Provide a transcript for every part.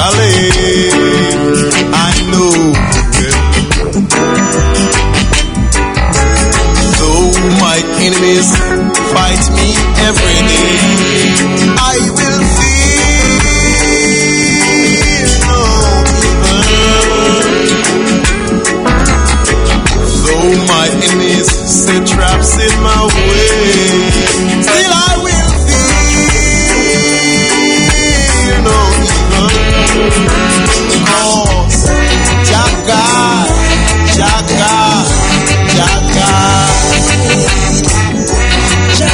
valley. I know though my enemies fight me every day, I will fear no evil. Though my enemies set traps in my way, still I will fear no evil. Cause Jah God, Jah God, Jah God, Jah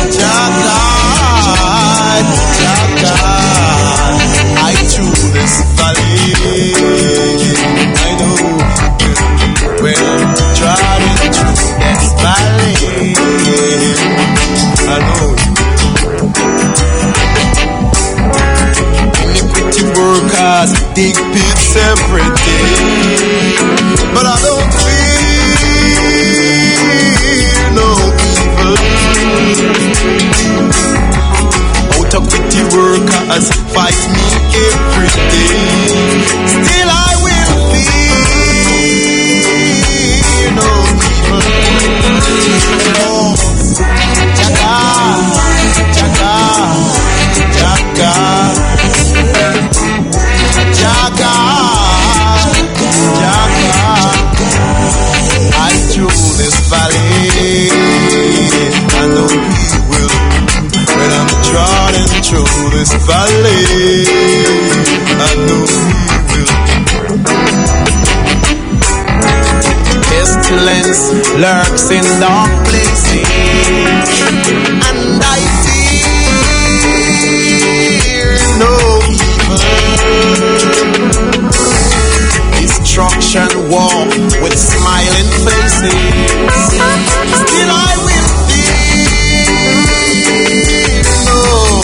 God, Jah God, I through this valley, I know when I'm trotting through this valley, I know iniquity workers dig pits every day, but I don't fear no evil. Out of pity workers fight me every day, still I will fear no evil. Jah God, Jah God, Jah God, Jah God, Jah God, I through this valley, I know He will. When I'm trotting through this valley, I know He will. Pestilence lurks in dark places, and I fear no evil. Destruction walk with smiling faces, still I will fear no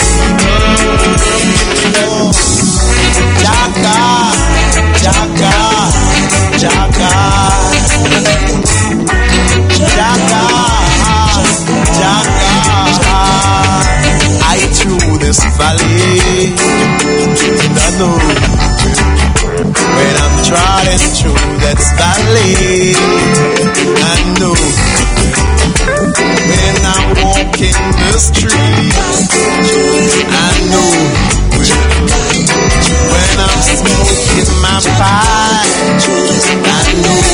evil. Jah God, Jah God, Jah God, Jah God, Jah God, I through this valley, and I know when I'm trotting through that valley, I know when I'm walking the street, I know when I'm smoking my pipe, I know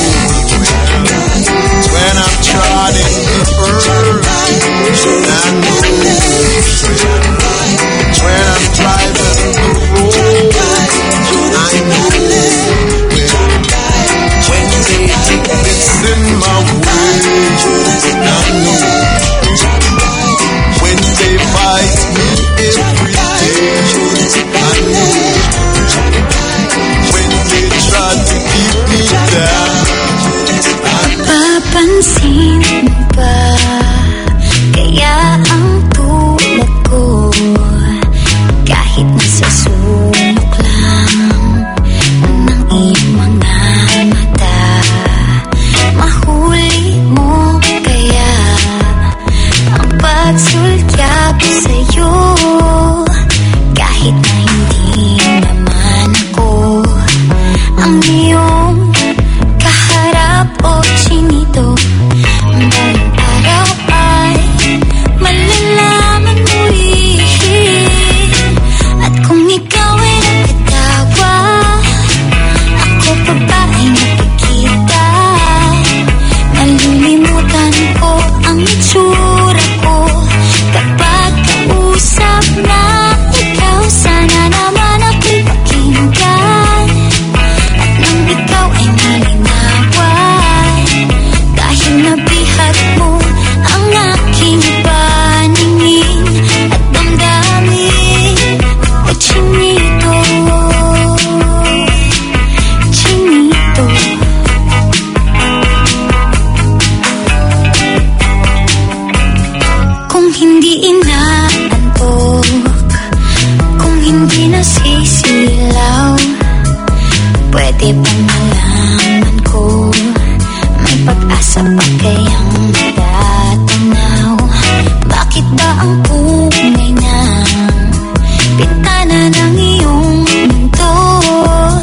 when I'm trotting the earth, I know when I'm driving the road, I know when they take this in my way, I know when they fight me every day, I know when they try to keep me down. Papansin mo ba kaya ang tulad ko, kahit nasa sulok lang ng iyong mga mata, mahuli mo kaya ang pagsulyap sa'yo, kahit na hindi naman ako ang iyong kaharap o chinito. Balang araw ay malalaman mo rin, at kung ikaw ay nagkatawa, ako pa ba ay nakikita? Nalilimutan ko ang itsura ko kapag kausap na ikaw. Sana naman ako'y pakinggan, at nang ikaw ay malinawan, dahil nabihat mo ang aking paningin at damdamin. O chinito, chinito, kung hindi inaantok, kung hindi nasisilaw, pwede bang malaman ko may pag-asa pa kayang matatanaw? Bakit ba ang kulay ng pitana ng iyong mundo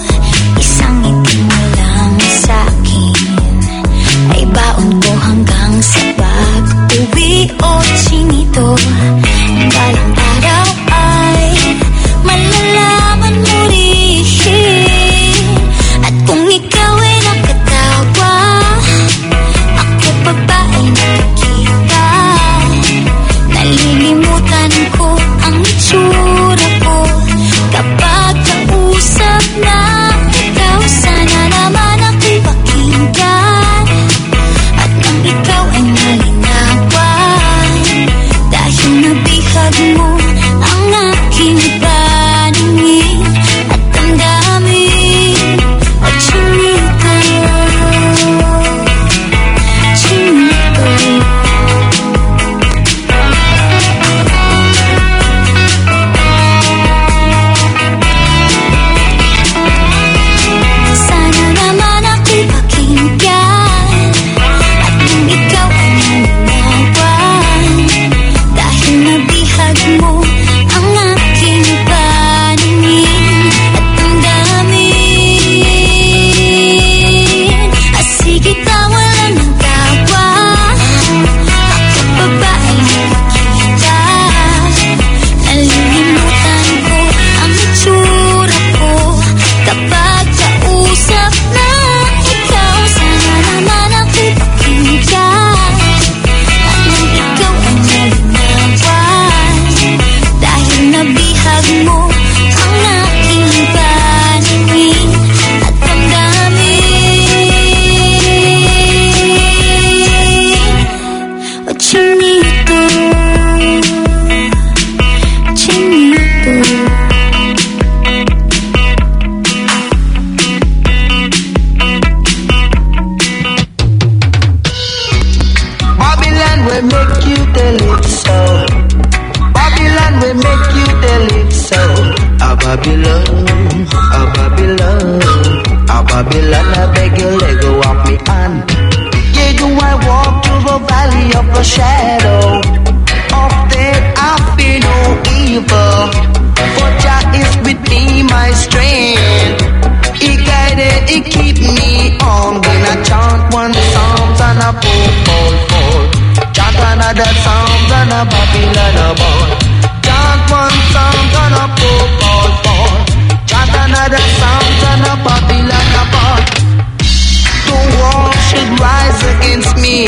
will make you delete so. Babylon will make you delete so. A Babylon, a Babylon, a Babylon, I beg you let go of me hand. Yeah, do I walk through the valley of the shadow of death, I fear no evil, for Jah is with me, my strength. He guided, he keep me on. When I chant one psalms and a fall. Chant another psalms and a Babylon a ball. Chant one psalms and a fall. Chant another psalms and a Babylon a ball. The wall should rise against me,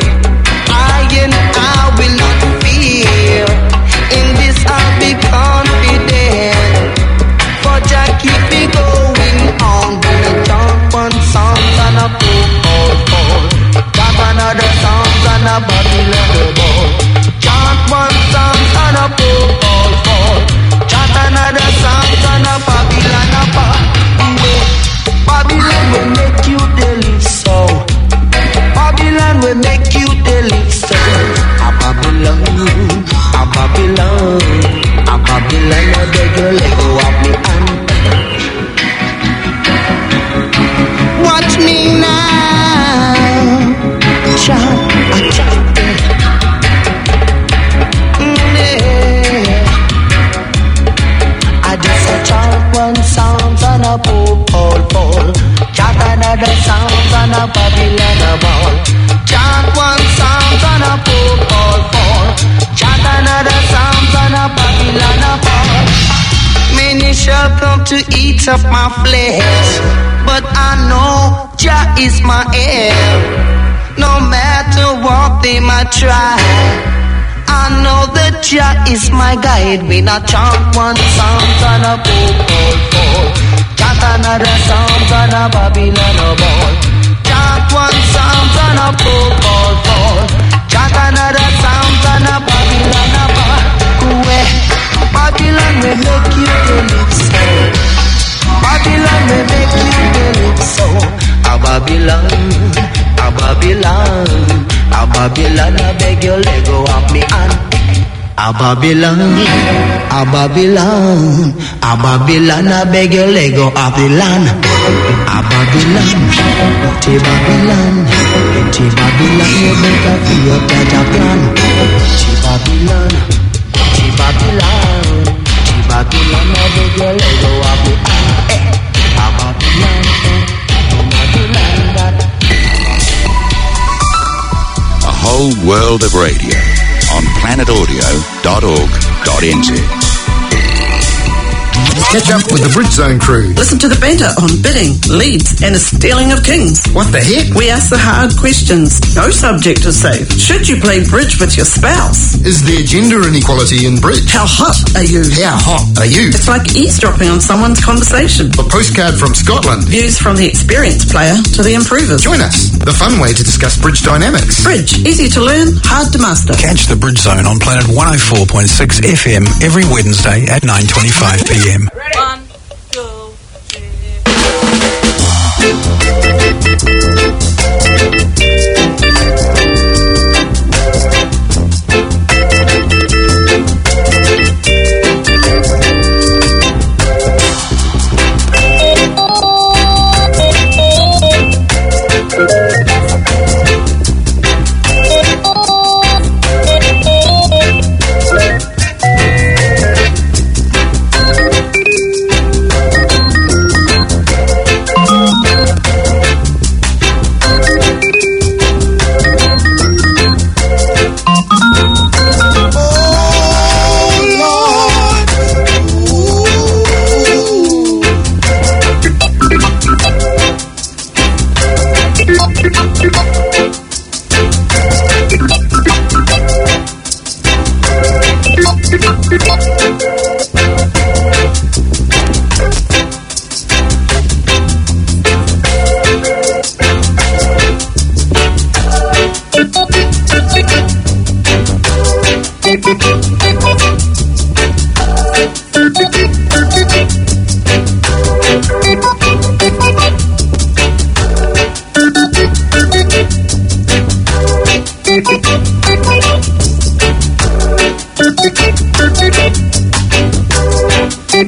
I will not fear. In this I'll be confident, for Jah keep me going on. When I chant one psalms and a fall. Chant another psalms and a Babylon ball. Chant one psalms and a fall. Chant another psalms and a Babylon ball. Babylon will make you delete so. Babylon will make you delete so. A Babylon, a Babylon, a Babylon, I beg you let go of me hand. Watch me now, chant, a chant, I just a chant one psalms and a fall. Chant another psalms and a Babylon a ball. Chant one psalms and a fall. Chant another psalms and a Babylon a ball. Many shall come to eat up my flesh, but I know Jah is my heir. No matter what they might try, I know that Jah is my guide. When I chant one psalms and a fall. Chant another psalms and a Babylon a ball. Chant one psalms and a fall. Chant another psalms and a Babylon a ball. Babylon will make you delete so. Babylon will make you delete so. A Babylon, a Babylon, a Babylon, I beg you let go of me hand. A Babylon, a Babylon, a Babylon, I beg you let go of the land. A Babylon, T Babylon, T Babylon, you better feel better plan. T Babylon, T Babylon, T Babylon, I beg you let go of the land. A Babylon, Babylon, that. A whole world of radio on planetaudio.org.nz. Catch up with the Bridgezone crew. Listen to the banter on bidding, leads, and the stealing of kings. What the heck? We ask the hard questions. No subject is safe. Should you play bridge with your spouse? Is there gender inequality in bridge? How hot are you? How hot are you? It's like eavesdropping on someone's conversation. A postcard from Scotland. Views from the experienced player to the improvers. Join us. The fun way to discuss bridge dynamics. Bridge. Easy to learn, hard to master. Catch the Bridgezone on Planet 104.6 FM every Wednesday at 9:25 p.m. 1, 2, 3.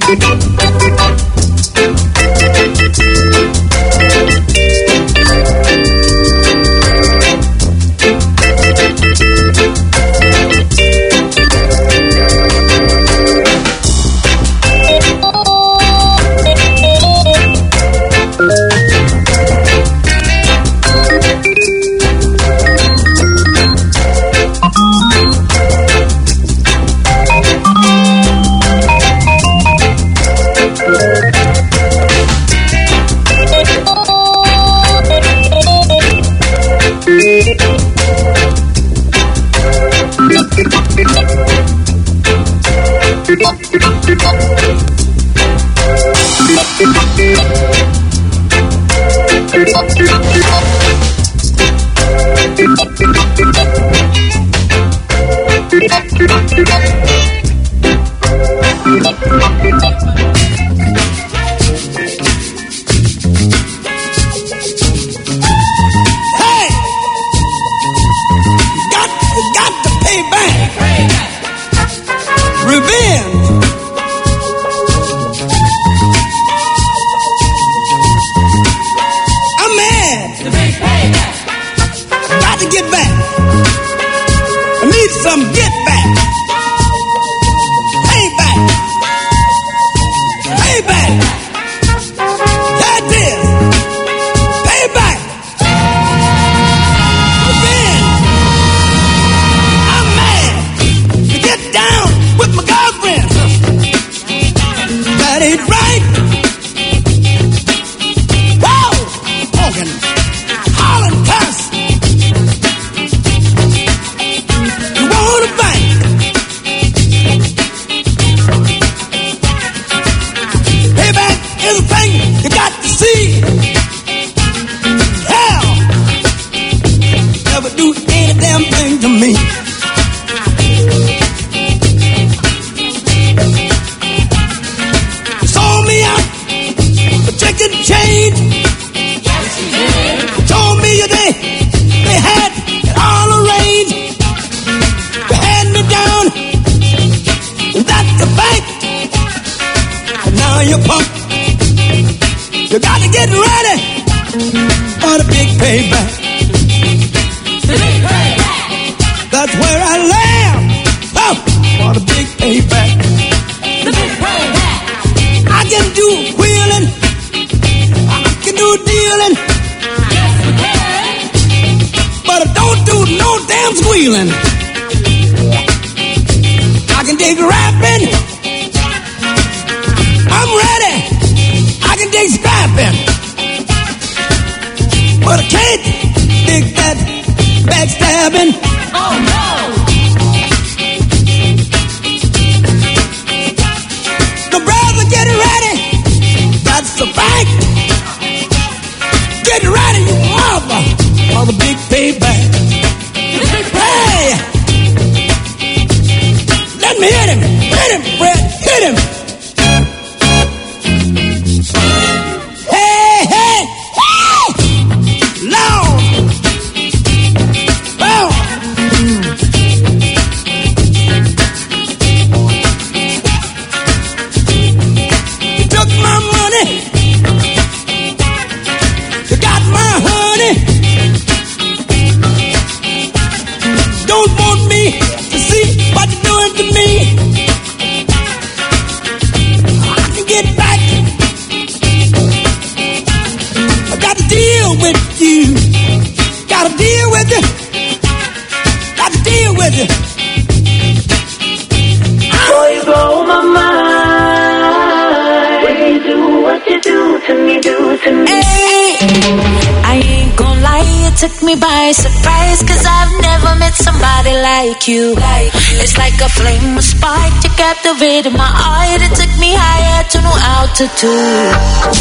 Took me by surprise, 'cause I've never met somebody like you. It's like a flame, a spark to captivate my eye. It took me higher to no altitude.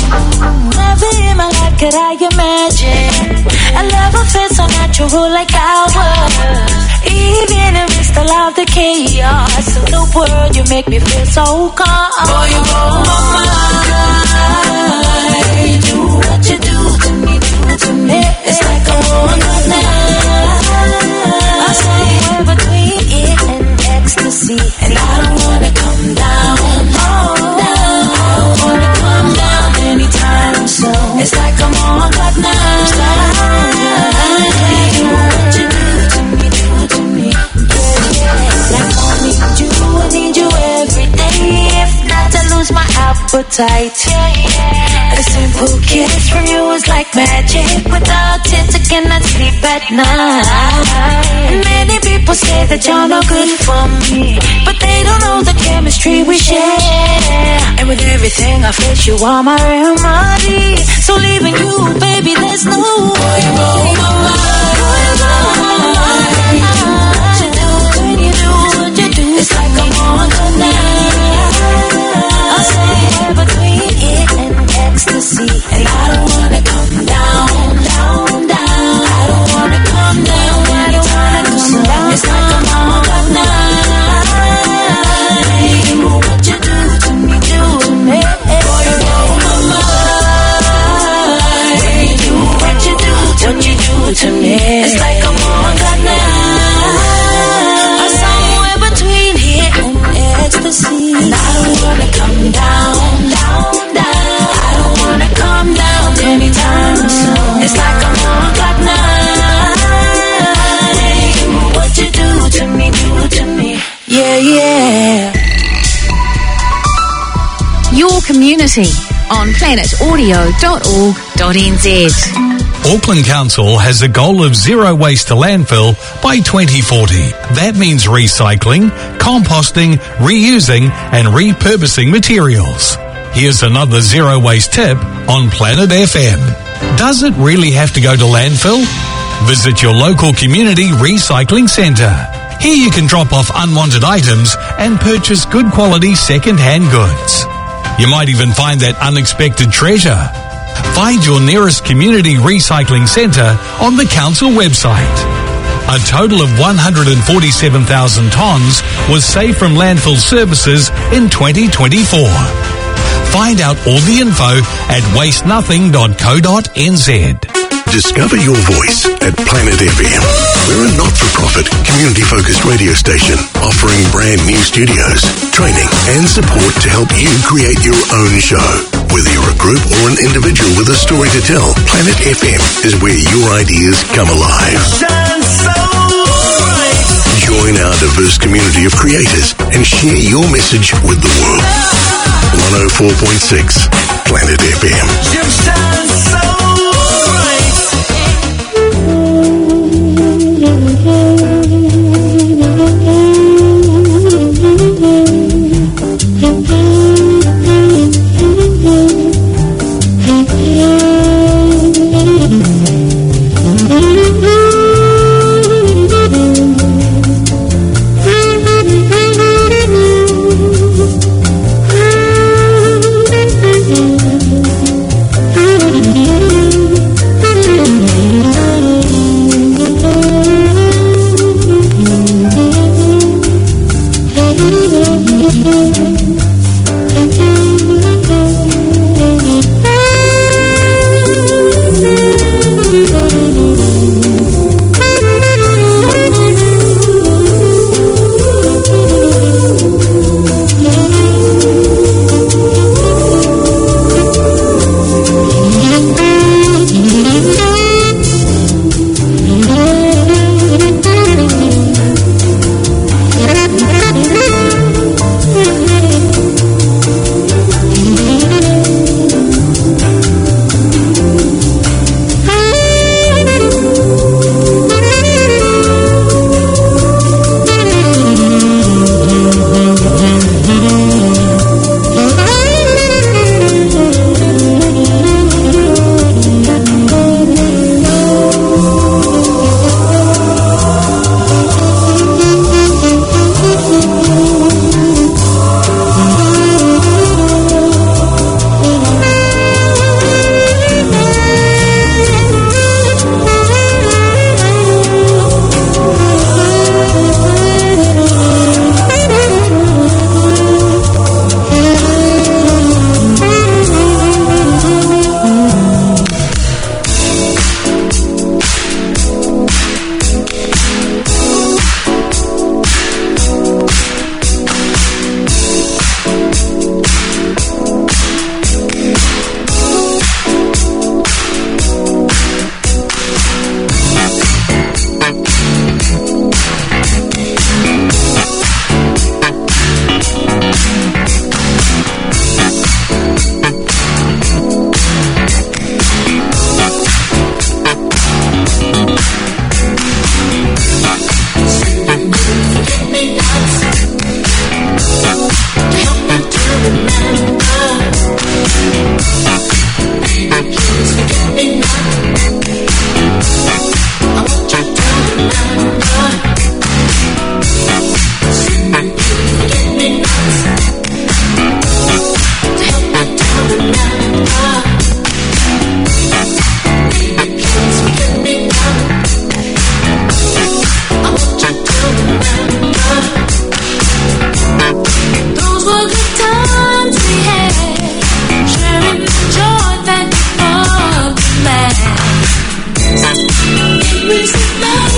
Never in my life could I imagine a love affair so natural like ours. Even amidst all of the chaos of the world, you make me feel so calm. Boy, you blow my mind. Do what you do to me, to me. It's like a whole night. I'm somewhere between it and ecstasy, and I don't wanna come down, oh, down. appetite. A simple kiss from you is like magic. Without it, I cannot sleep at night. And many people say that you're no good for me, but they don't know the chemistry we share. And with everything I face, you are my remedy. So leaving you, baby, there's no way. It's like I'm on tonight. I'm somewhere between it and ecstasy, and I don't wanna come down, down, down. I don't wanna come down, I don't wanna come down. It's like I'm on tonight. What you do to me, do to me. Boy, you blow my mind. What you do to me. It's like I'm on tonight. Ecstasy. And I don't wanna come down, down, down. I don't wanna come down anytime soon. It's like I'm on cloud nine. What you do to me, yeah, yeah. Your community on planetaudio.org.nz. Auckland Council has a goal of zero waste to landfill by 2040. That means recycling, composting, reusing and repurposing materials. Here's another zero waste tip on Planet FM. Does it really have to go to landfill? Visit your local community recycling centre. Here you can drop off unwanted items and purchase good quality second-hand goods. You might even find that unexpected treasure. Find your nearest community recycling centre on the council website. A total of 147,000 tonnes was saved from landfill services in 2024. Find out all the info at wastenothing.co.nz. Discover your voice at Planet FM. We're a not-for-profit, community-focused radio station offering brand new studios, training and support to help you create your own show. Whether you're a group or an individual with a story to tell, Planet FM is where your ideas come alive. Join our diverse community of creators and share your message with the world. 104.6 Planet FM. Mm-hmm.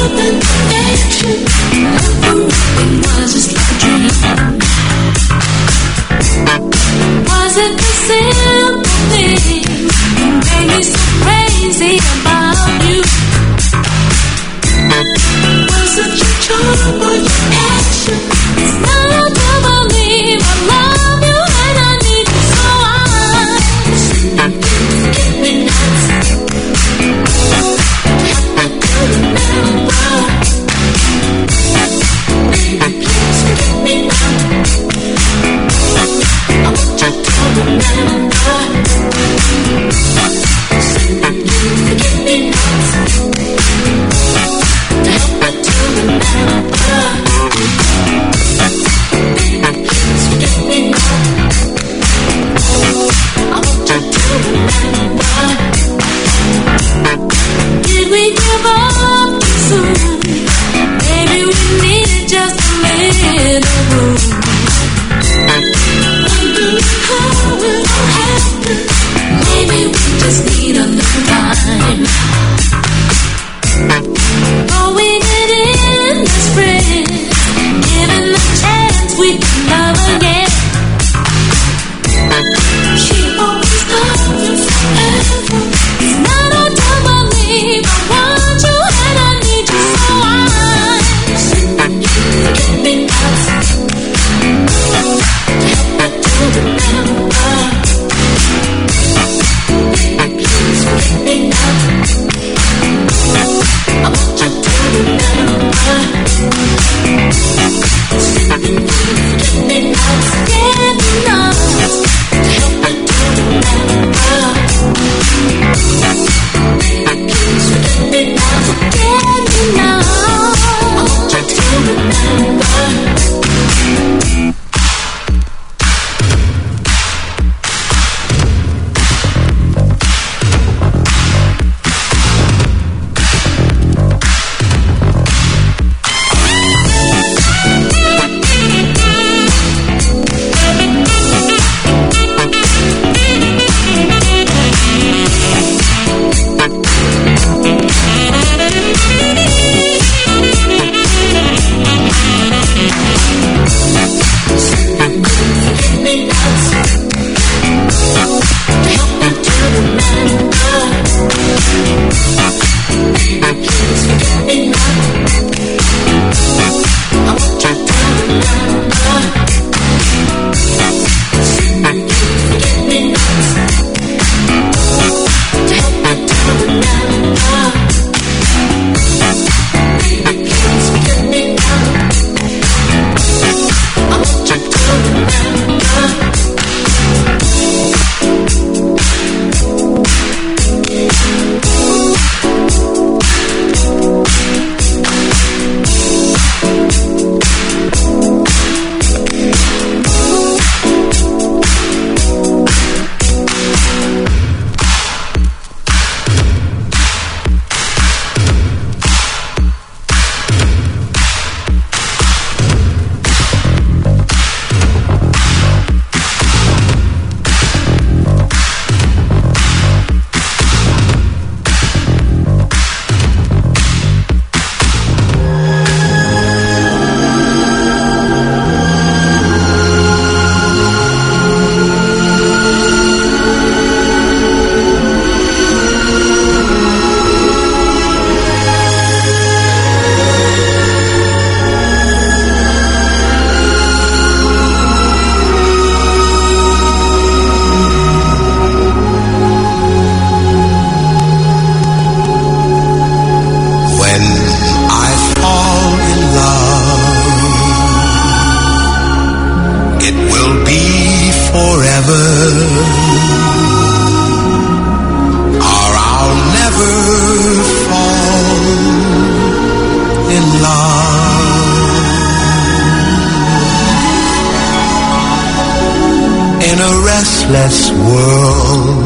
restless world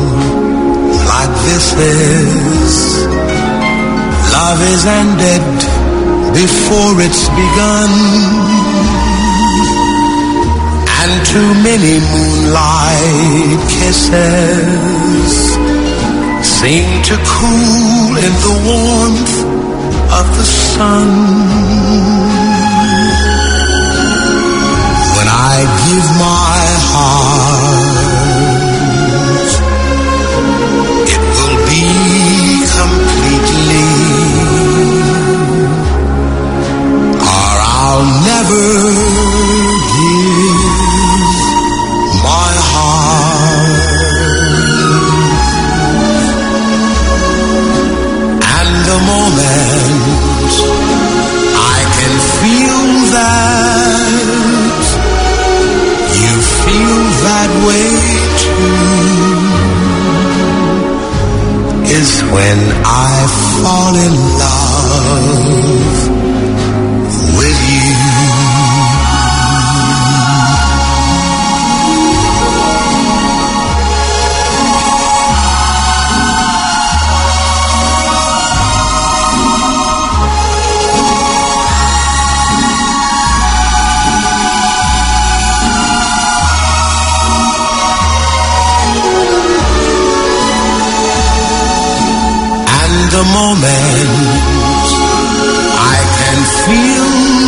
like this is. Love is ended before it's begun, and too many moonlight kisses seem to cool in the warmth of the sun. When I give my heart, it will be completely, or I'll never give my heart. And the moment I can feel that you feel that way too is when I fall in love with you. The moment I can feel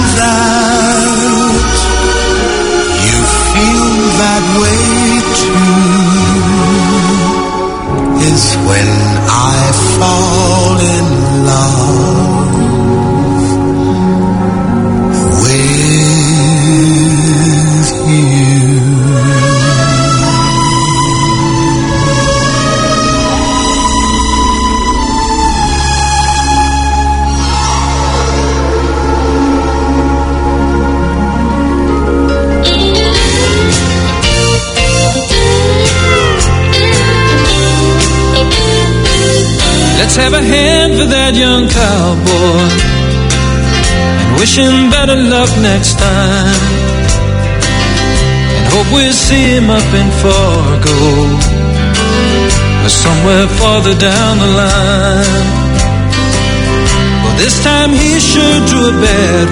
that you feel that way too is when I fall in love with you. Let's have a hand for that young cowboy and wish him better luck next time, and hope we'll see him up in Fargo or somewhere farther down the line. Well, this time he sure drew a bad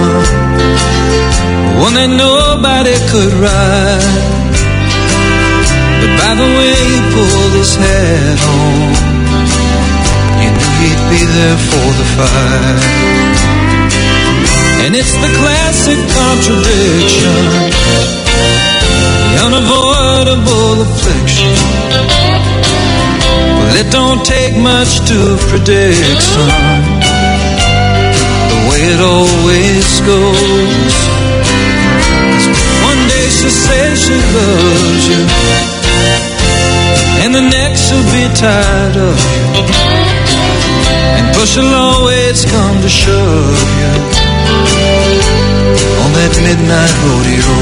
one that nobody could ride. But by the way he pulled his hat on, he'd be there for the fight. And it's the classic contradiction, the unavoidable affliction. Well, it don't take much to predict, son, the way it always goes. 'Cause one day she'll say she loves you, and the next she'll be tired of you, and push will always come to shove you on that midnight rodeo.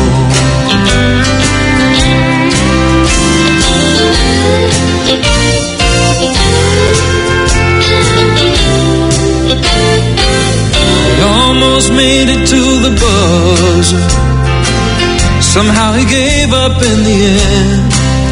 He almost made it to the buzzer. Somehow he gave up in the end.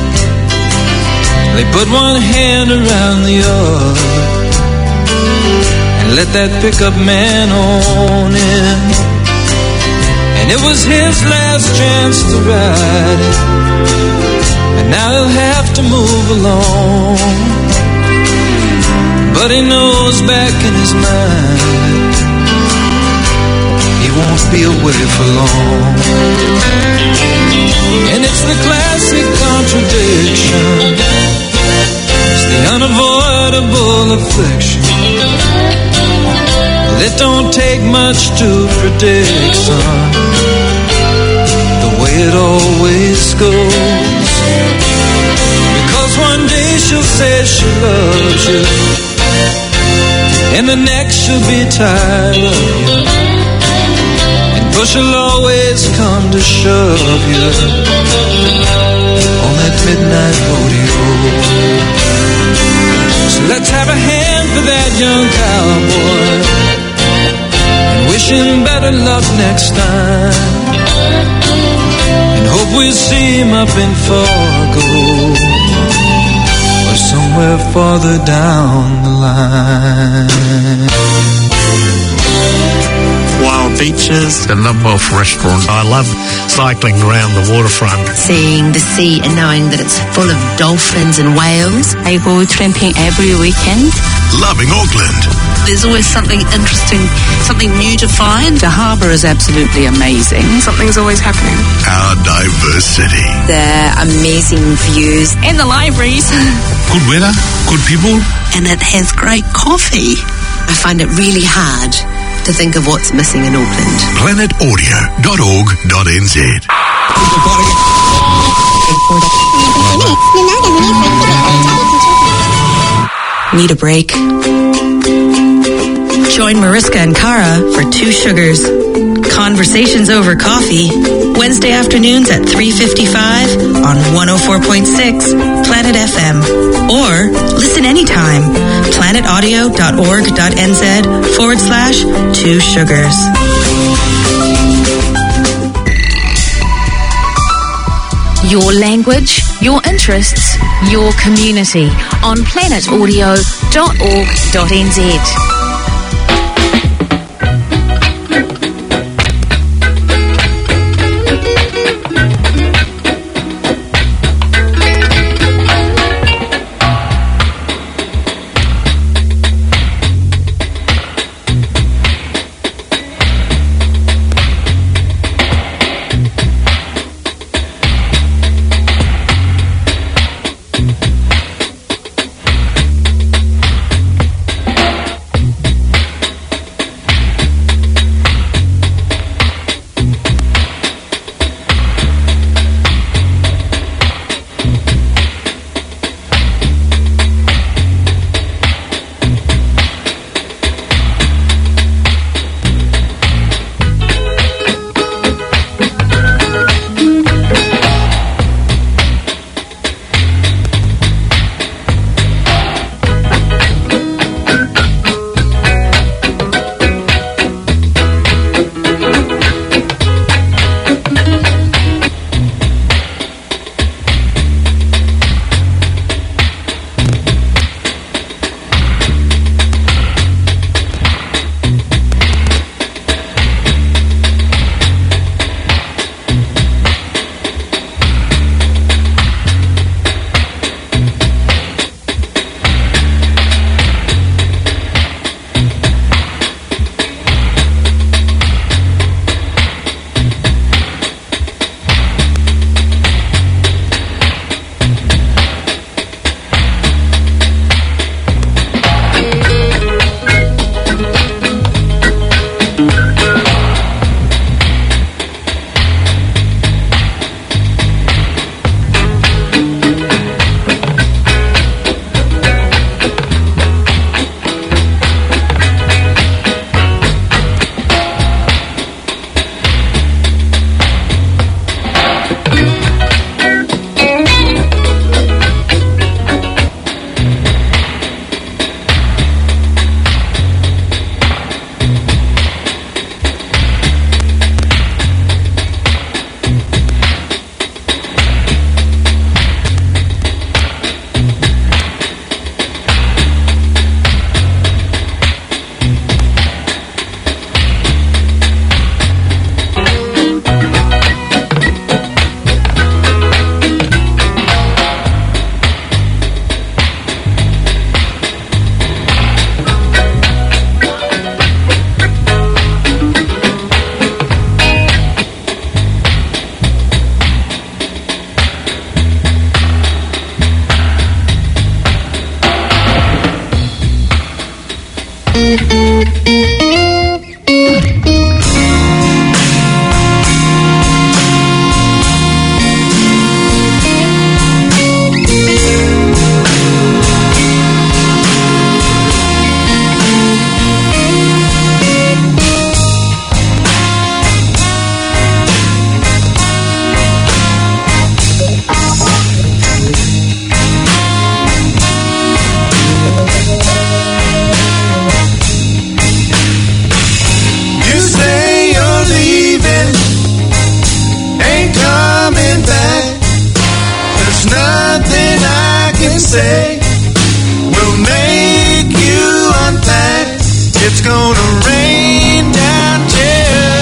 They put one hand around the other and let that pickup man on in. And it was his last chance to ride it, and now he'll have to move along. But he knows back in his mind he won't be away for long. And it's the classic contradiction, it's the unavoidable affliction. Well, it don't take much to predict, son, the way it always goes. Because one day she'll say she loves you, and the next she'll be tired of you, and push will always come to shove you on that midnight rodeo. So let's have a hand for that young cowboy and wish him better luck next time, and hope we'll see him up in Fargo or somewhere farther down the line. Wild beaches. A number of restaurants. I love cycling around the waterfront. Seeing the sea and knowing that it's full of dolphins and whales. I go tramping every weekend. Loving Auckland. There's always something interesting, something new to find. The harbour is absolutely amazing. Something's always happening. Our diverse city. The amazing views. And the libraries. Good weather, good people. And it has great coffee. I find it really hard to think of what's missing in Auckland. planetaudio.org.nz. Need a break? Join Mariska and Kara for Two Sugars. Conversations over coffee. Wednesday afternoons at 3:55 on 104.6 Planet FM. Or listen anytime. planetaudio.org.nz/Two Sugars. Your language, your interests, your community on planetaudio.org.nz. say will make you unpack. It's gonna rain down tears.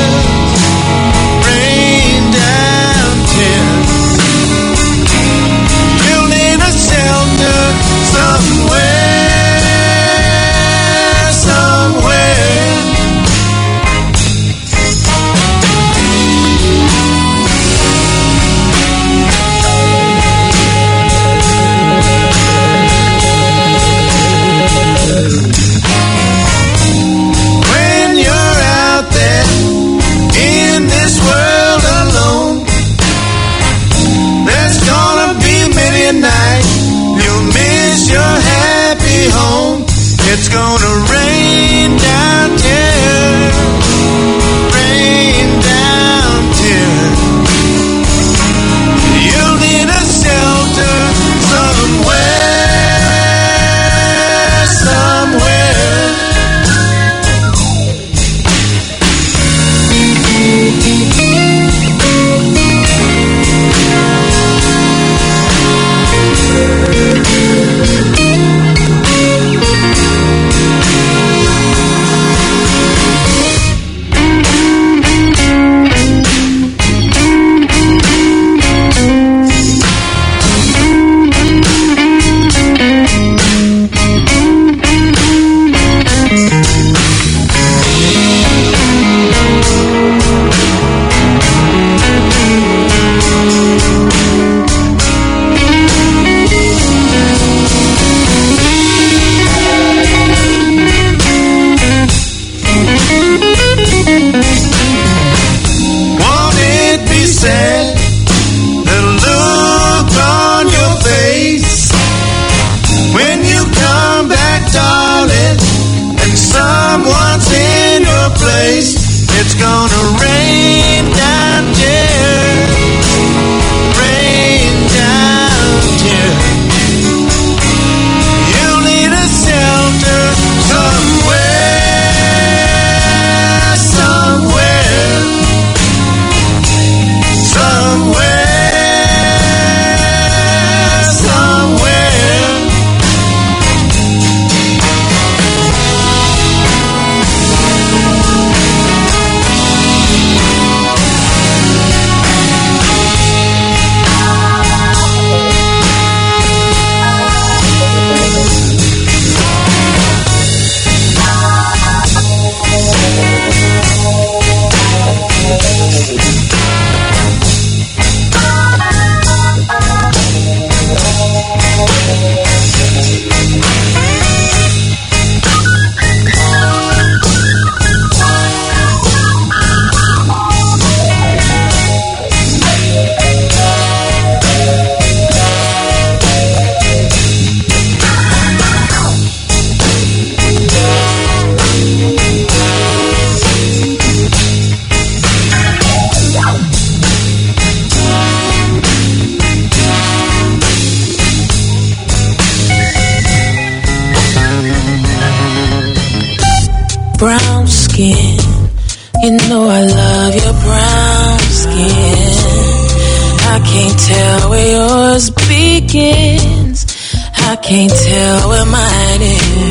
skin. You know I love your brown skin. I can't tell where yours begins. I can't tell where mine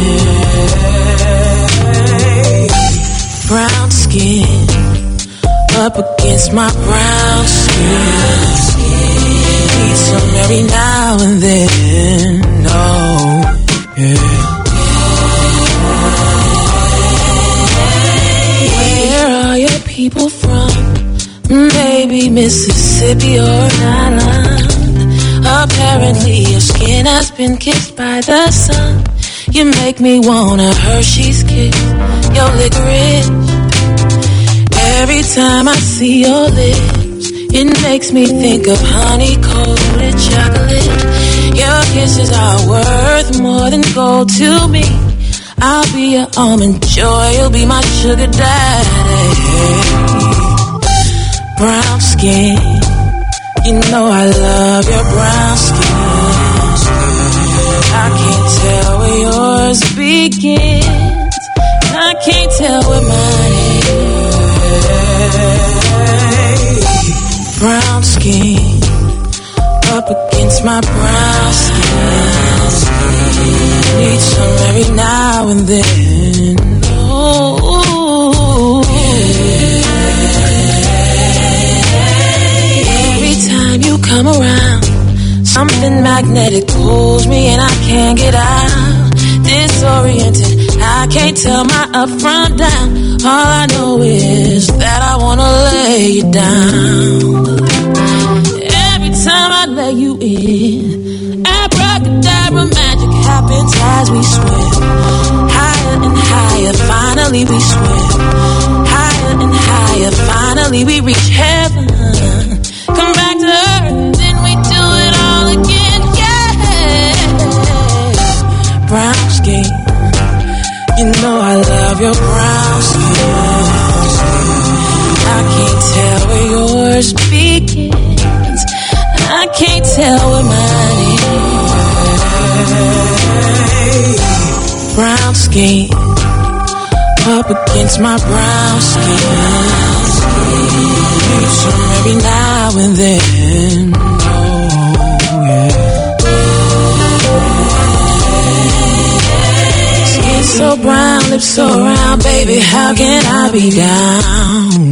is. Brown skin up against my brown skin. Need some every now and then. Oh, yeah. Where are your people from? Maybe Mississippi or Ireland. Apparently your skin has been kissed by the sun. You make me want a Hershey's kiss, your licorice. Every time I see your lips, it makes me think of honey-coated chocolate. Your kisses are worth more than gold to me. I'll be your almond joy, you'll be my sugar daddy. Brown skin, you know I love your brown skin. I can't tell where yours begins. I can't tell where mine is. Brown skin up against my brown skin. Need some every now and then. Oh, every time you come around, something magnetic pulls me and I can't get out. Disoriented, I can't tell my up from down. All I know is that I wanna lay you down. Every time I lay you in, abracadabra magic happens as we swim. Higher and higher, finally we swim. Higher and higher, finally we reach heaven. Come back to earth and then we do it all again, yeah. Brown skin, you know I love your brown skin. I can't tell where yours begins. I can't tell where mine is. Brown skin up against my brown skin. Need some every now and then. Oh, yeah. Skin so brown, lips so round, baby, how can I be down?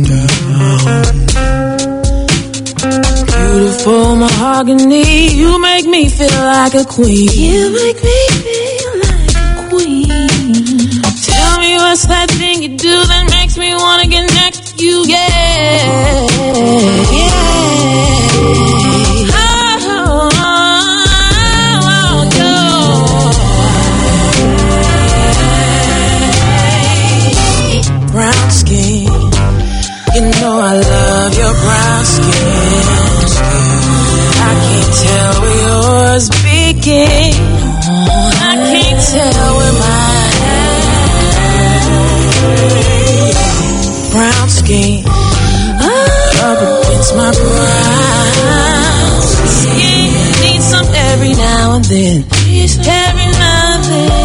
Beautiful mahogany, you make me feel like a queen. You make me feel like a queen. Tell me what's that thing you do that makes me wanna get next to you, yeah, yeah. Brown skin, you know I love your brown skin. I can't tell where yours begins. I can't tell where mine. Brown skin up against my brown skin. Need some every now and then. Every now and then.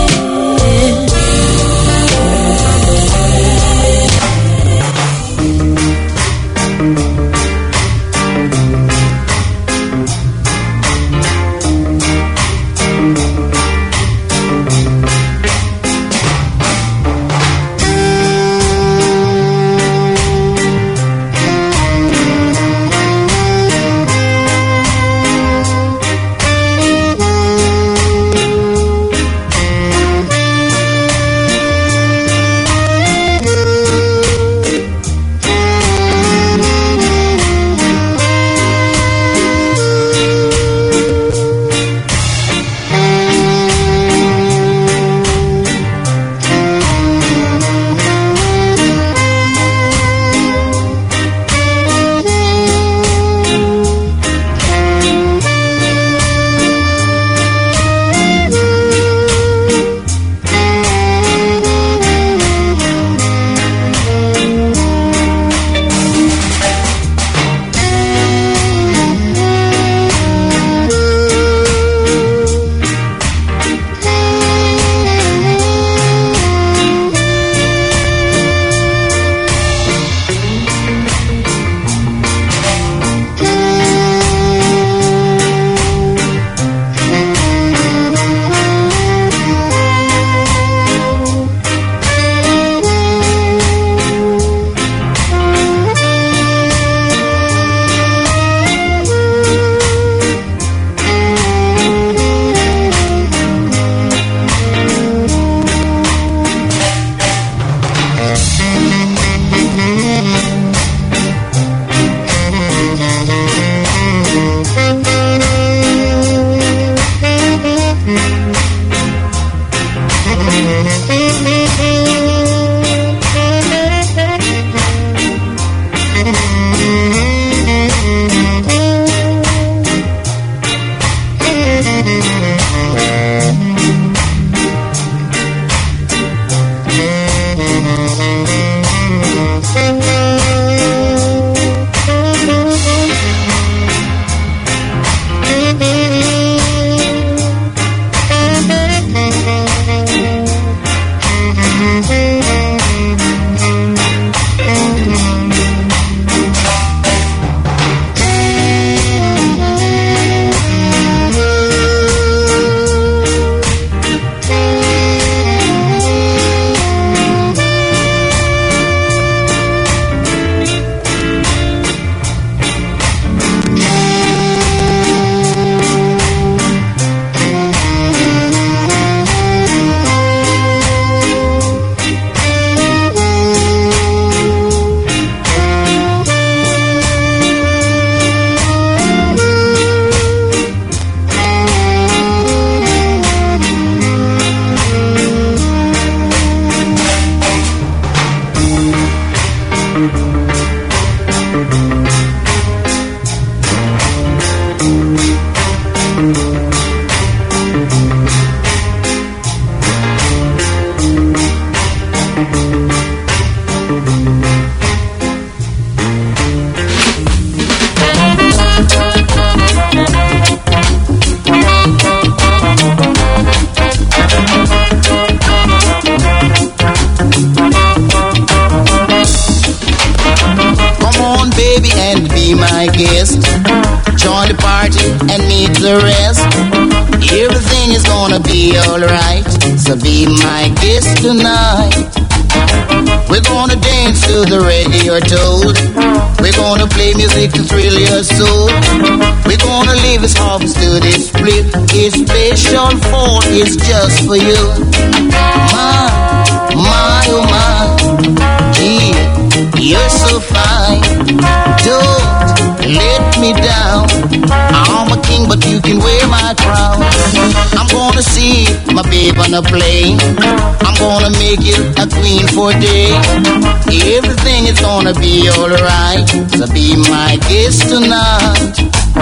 Join the party and meet the rest. Everything is gonna be alright, so be my guest tonight. We're gonna dance to the radio toad. We're gonna play music to thrill your soul. We're gonna leave his harvest to this split. It's special for, it's just for you. My, oh my, yeah, you're so fine. Don't let me down. I'm a king, but you can wear my crown. I'm gonna see my babe on a plane. I'm gonna make you a queen for a day. Everything is gonna be alright, so be my guest tonight.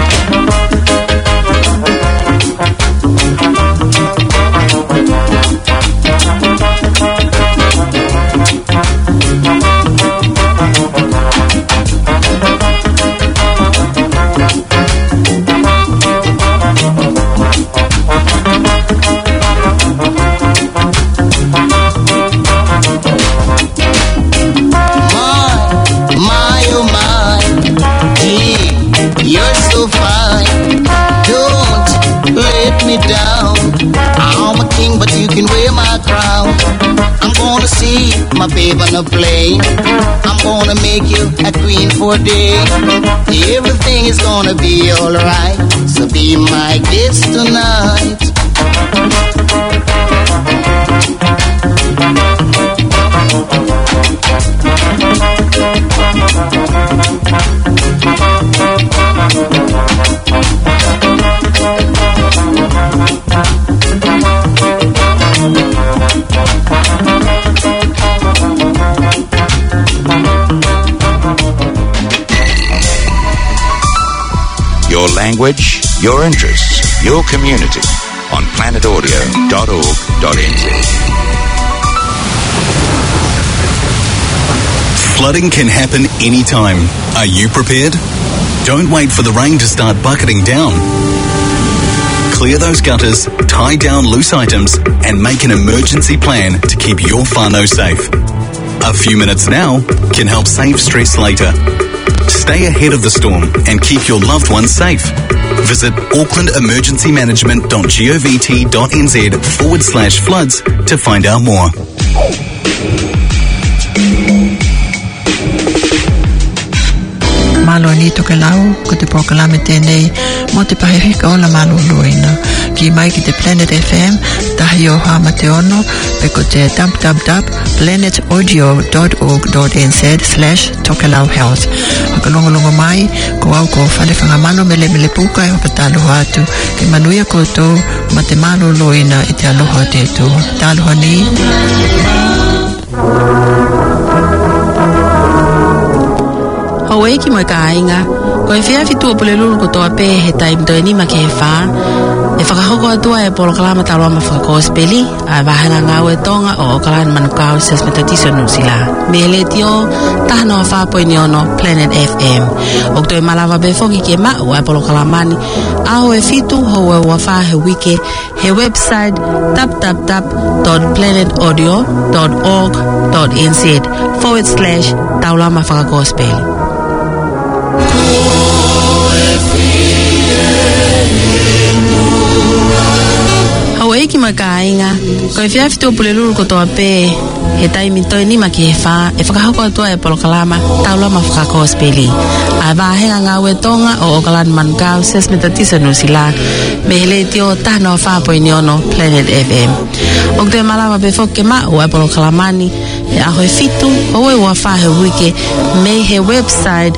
Me down. I'm a king, but you can wear my crown. I'm gonna see my babe on a plane. I'm gonna make you a queen for a day. Everything is gonna be alright, so be my guest tonight. Your language, your interests, your community on planetaudio.org.nz. Flooding can happen anytime. Are you prepared? Don't wait for the rain to start bucketing down. Clear those gutters, tie down loose items, and make an emergency plan to keep your whānau safe. A few minutes now can help save stress later. Stay ahead of the storm and keep your loved ones safe. Visit aucklandemergencymanagement.govt.nz/floods to find out more. Malo ni toke lau, ko te proklame tēnei, mo te pahewhika o la malo loina. Ki mai ki te Planet FM, tahi o hama te ono, pe ko te www.planetaudio.org.nz/tokelau health. Hakalongolongo mai, ko au ko whanewhanga mano mele puka e hokatalo hatu, ke manuia koutou, ma te malo loina i te aloha tētū. Tāloha ni. Hau ki mai ka ainga, ko e whia fitua pule lulu ko toa pē he taim toi ni ma ke he whā. E whakahoko atua e polo kalama taroa ma whakakospeli, a wahana ngau e tonga o Okalani Manukau ses metatiso nusila. Me le tio, tahano a whapoini ono Planet FM. O toi malawa befoki ke ma o e polo kalamani, aho e fitu ho e wafa he wike, he website tap-tap-tap.planetaudio.org.nz/taulama whakakospeli. Hau eiki mai ka ainga, ko e whiawhitua pule lulu ko toa pē, he taimi toi ni ma ki he whā, e whakahoko atua e polo kalama, taulama whakakospeli. A wāhenga ngā ue tonga o Okalani Manukau, ses metatisa nusila, me hele tio tahno whapoini ono Planet FM. O te malawa befoke ma o e polo kalamani, e aho e fitu, o e wawha he wike, me he website,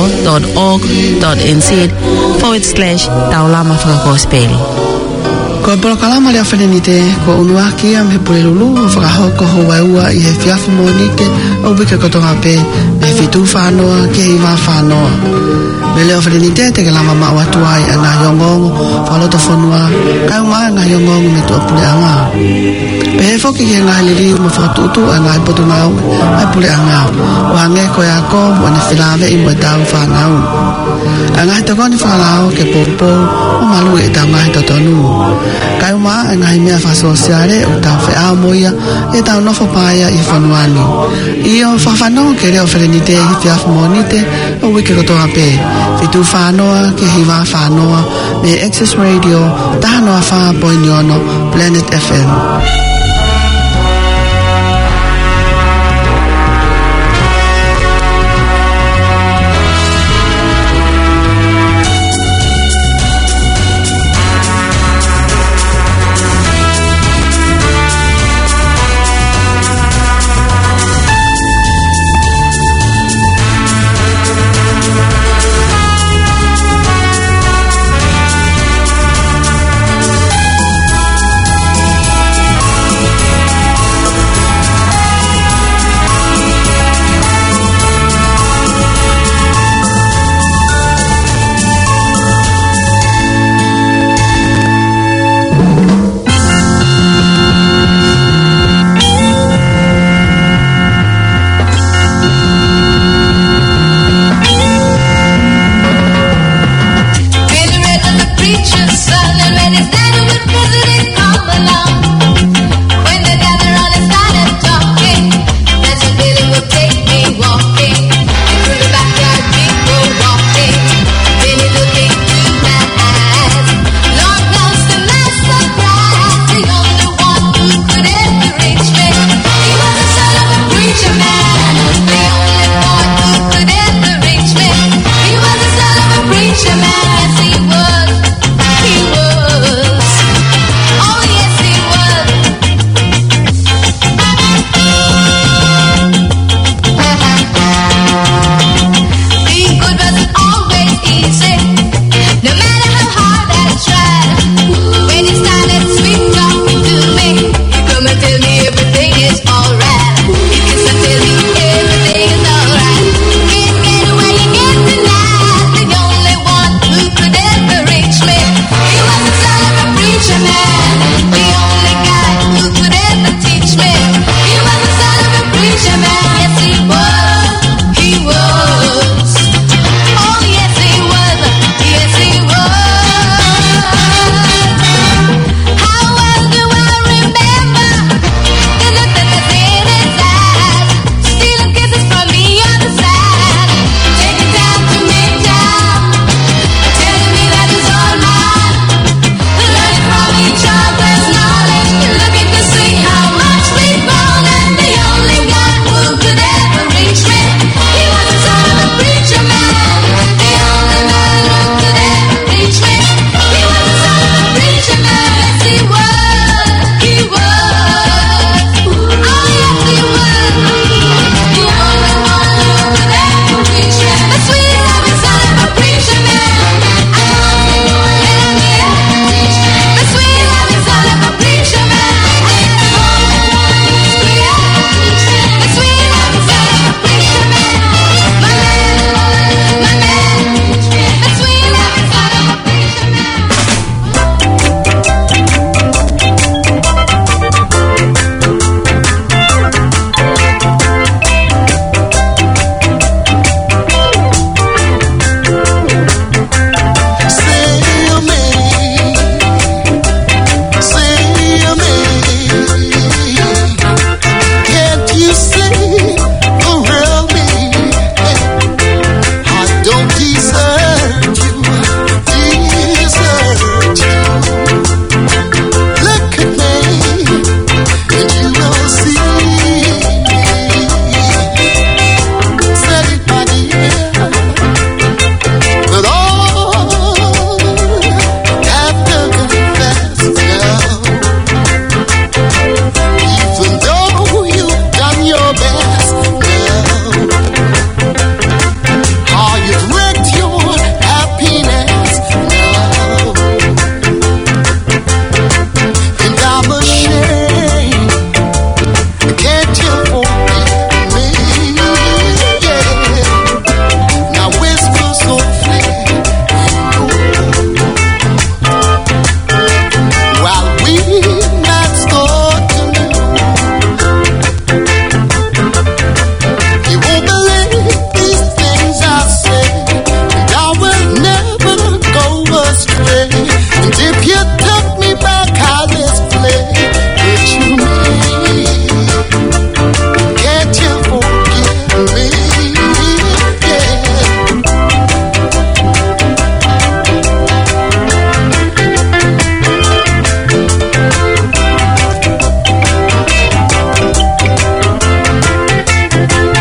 tap-tap-tap.planetaudio.org.nz/taulama whakakospeli. Ko Ko polo kalama lea whenenite ko unua kia me pule lulu whakahoko ho waiua I he whiawhi monite o wika kotonga pe me whitu whanoa ke hiwa whanoa. Me leo whenenite te ke lama maa watua I ana yongongo whaloto whanua kai maa ngā yongongo me tu apule anga. Pe he whoki ke ngā liri ma whatutu a ngā ipoto ngau ai pule anga. Wange ko ya ko wane whilawe I mua tau whanau. A ngā hita koni whalao ke popo o malu e tau ngā hita tonu. Kai uma e ngā mea whasosiare o tau whea moia e tau nofo paia I whanuani. I o whawhanau ke reo whenenite I whiawhi monite o wiki rotoa pe. Whitu whanoa ke hiwa whanoa me Access Radio tahanoa wha poiniono Planet FM.